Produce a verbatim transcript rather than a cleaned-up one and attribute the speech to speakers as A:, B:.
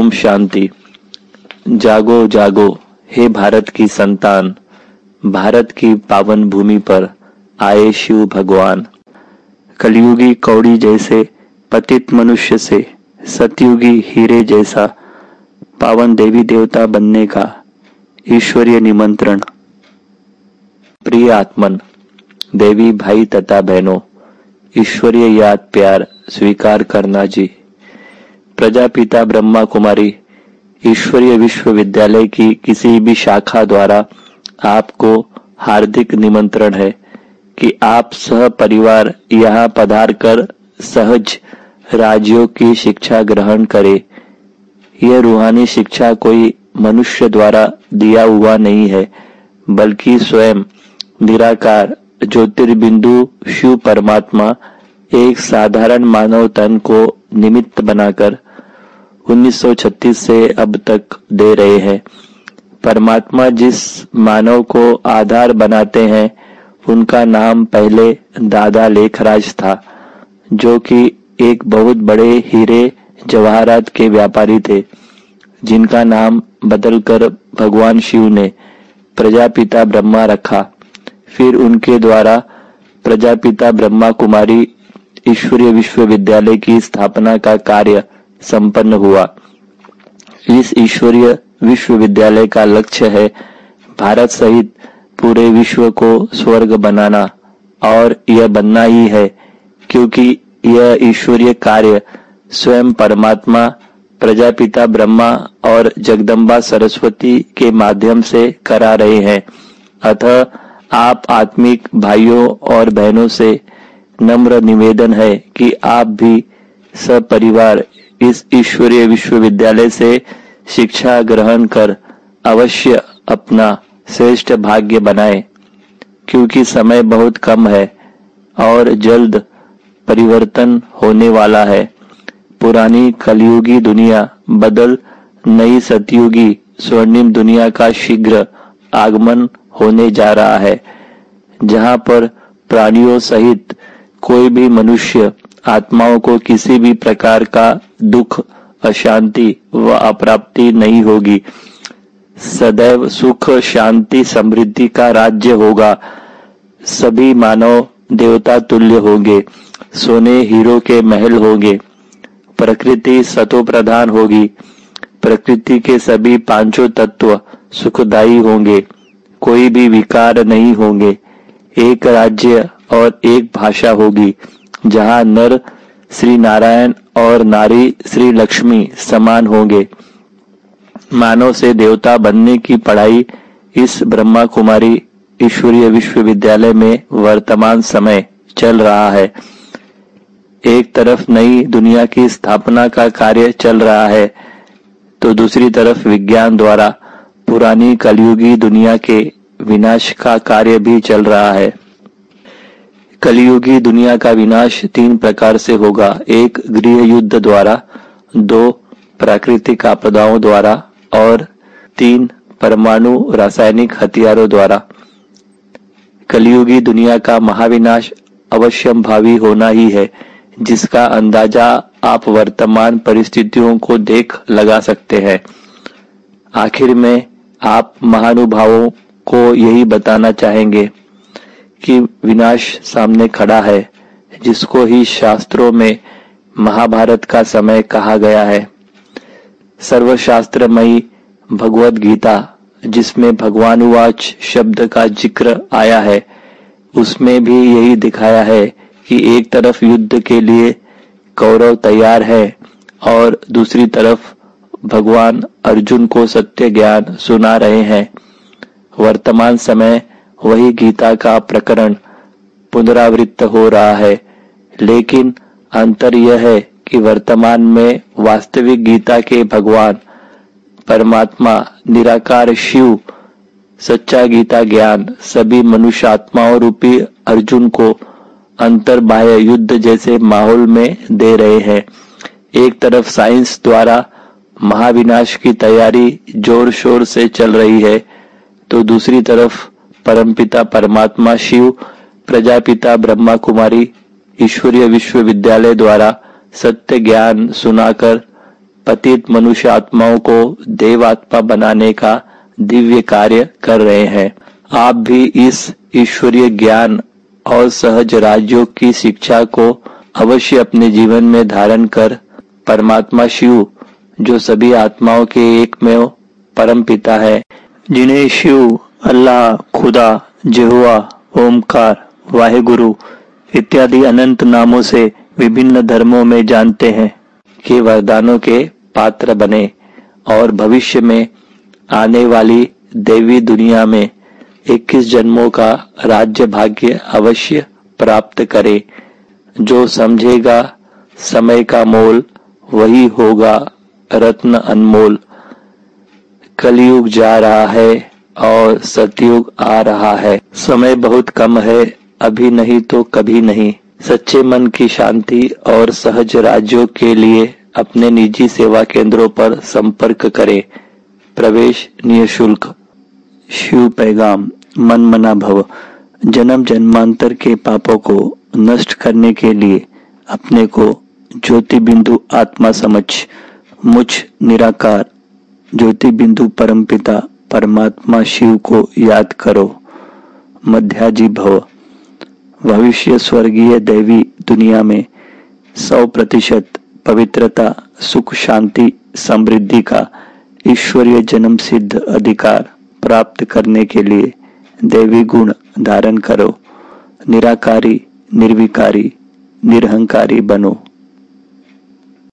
A: ओम शांति। जागो जागो हे भारत की संतान, भारत की पावन भूमि पर आए शिव भगवान। कलयुगी कौड़ी जैसे पतित मनुष्य से सतयुगी हीरे जैसा पावन देवी देवता बनने का ईश्वरीय निमंत्रण। प्रिय आत्मन, देवी भाई तथा बहनों, ईश्वरीय याद प्यार स्वीकार करना जी। प्रजापिता ब्रह्मा कुमारी ईश्वरीय विश्वविद्यालय की किसी भी शाखा द्वारा आपको हार्दिक निमंत्रण है कि आप सह परिवार यहाँ पधार कर सहज राजयोग की शिक्षा ग्रहण करें। यह रूहानी शिक्षा कोई मनुष्य द्वारा दिया हुआ नहीं है, बल्कि स्वयं निराकार ज्योतिर्बिंदु शिव परमात्मा एक साधारण मानव तन को निमित्त बनाकर उन्नीस सौ छत्तीस से अब तक दे रहे हैं। परमात्मा जिस मानव को आधार बनाते हैं उनका नाम पहले दादा लेखराज था, जो कि एक बहुत बड़े हीरे जवाहरात के व्यापारी थे, जिनका नाम बदलकर भगवान शिव ने प्रजापिता ब्रह्मा रखा। फिर उनके द्वारा प्रजापिता ब्रह्मा कुमारी ईश्वरीय विश्वविद्यालय की स्थापना का कार्य संपन्न हुआ। इस ईश्वरीय विश्वविद्यालय का लक्ष्य है भारत सहित पूरे विश्व को स्वर्ग बनाना, और यह बनना ही है क्योंकि यह ईश्वरीय कार्य स्वयं परमात्मा प्रजापिता ब्रह्मा और जगदम्बा सरस्वती के माध्यम से करा रहे हैं। अतः आप आत्मिक भाइयों और बहनों से नम्र निवेदन है कि आप भी सपरिवार इस ईश्वरीय विश्वविद्यालय से शिक्षा ग्रहण कर अवश्य अपना श्रेष्ठ भाग्य बनाएं, क्योंकि समय बहुत कम है और जल्द परिवर्तन होने वाला है। पुरानी कलयुगी दुनिया बदल नई सतयुगी स्वर्णिम दुनिया का शीघ्र आगमन होने जा रहा है, जहां पर प्राणियों सहित कोई भी मनुष्य आत्माओं को किसी भी प्रकार का दुख, अशांति व अप्राप्ति नहीं होगी। सदैव सुख, शांति, समृद्धि का राज्य होगा। सभी मानव देवता तुल्य होंगे। सोने हीरो के महल होंगे। प्रकृति सतो प्रधान होगी। प्रकृति के सभी पांचों तत्व सुखदायी होंगे। कोई भी विकार नहीं होंगे। एक राज्य और एक भाषा होगी, जहां नर श्री नारायण और नारी श्री लक्ष्मी समान होंगे। मानव से देवता बनने की पढ़ाई इस ब्रह्मा कुमारी ईश्वरीय विश्वविद्यालय में वर्तमान समय चल रहा है। एक तरफ नई दुनिया की स्थापना का कार्य चल रहा है, तो दूसरी तरफ विज्ञान द्वारा पुरानी कलयुगी दुनिया के विनाश का कार्य भी चल रहा है। कलयुगी दुनिया का विनाश तीन प्रकार से होगा। एक गृह युद्ध द्वारा, दो प्राकृतिक आपदाओं द्वारा और तीन परमाणु रासायनिक हथियारों द्वारा। कलयुगी दुनिया का महाविनाश अवश्यंभावी होना ही है, जिसका अंदाजा आप वर्तमान परिस्थितियों को देख लगा सकते हैं। आखिर में आप महानुभावों को यही बताना चाहेंगे कि विनाश सामने खड़ा है, जिसको ही शास्त्रों में महाभारत का समय कहा गया है। सर्वशास्त्रमयी भगवद गीता, जिसमें भगवान उवाच शब्द का जिक्र आया है, उसमें भी यही दिखाया है कि एक तरफ युद्ध के लिए कौरव तैयार है और दूसरी तरफ भगवान अर्जुन को सत्य ज्ञान सुना रहे हैं। वर्तमान समय वही गीता का प्रकरण पुनरावृत्त हो रहा है, लेकिन अंतर यह है कि वर्तमान में वास्तविक गीता के भगवान परमात्मा निराकार शिव सच्चा गीता ज्ञान सभी मनुष्य आत्माओं रूपी अर्जुन को अंतर्बाह्य युद्ध जैसे माहौल में दे रहे हैं। एक तरफ साइंस द्वारा महाविनाश की तैयारी जोर शोर से चल रही है, तो दूसरी तरफ परमपिता परमात्मा शिव प्रजापिता ब्रह्मा कुमारी ईश्वरीय विश्वविद्यालय द्वारा सत्य ज्ञान सुनाकर पतित मनुष्य आत्माओं को देव आत्मा बनाने का दिव्य कार्य कर रहे हैं। आप भी इस ईश्वरीय ज्ञान और सहज राज्यों की शिक्षा को अवश्य अपने जीवन में धारण कर परमात्मा शिव, जो सभी आत्माओं के एकमेव परम पिता है, जिन्हें शिव, अल्लाह, खुदा, यहोवा, ओमकार, वाहेगुरु इत्यादि अनंत नामों से विभिन्न धर्मों में जानते हैं, के वरदानों के पात्र बने और भविष्य में आने वाली देवी दुनिया में इक्कीस जन्मों का राज्य भाग्य अवश्य प्राप्त करे। जो समझेगा समय का मोल, वही होगा रत्न अनमोल। कलयुग जा रहा है और सतयुग आ रहा है। समय बहुत कम है, अभी नहीं तो कभी नहीं। सच्चे मन की शांति और सहज राज्यों के लिए अपने निजी सेवा केंद्रों पर संपर्क करें। प्रवेश निःशुल्क। शिव पैगाम। मन मना भव। जन्म जन्मांतर के पापों को नष्ट करने के लिए अपने को ज्योति बिंदु आत्मा समझ मुझ निराकार ज्योति बिंदु परमपिता परमात्मा शिव को याद करो। मध्याजी भव। भविष्य स्वर्गीय दैवी दुनिया में सौ प्रतिशत पवित्रता, सुख, शांति, समृद्धि का ईश्वरीय जन्म सिद्ध अधिकार प्राप्त करने के लिए दैवी गुण धारण करो। निराकारी, निर्विकारी, निरहंकारी बनो।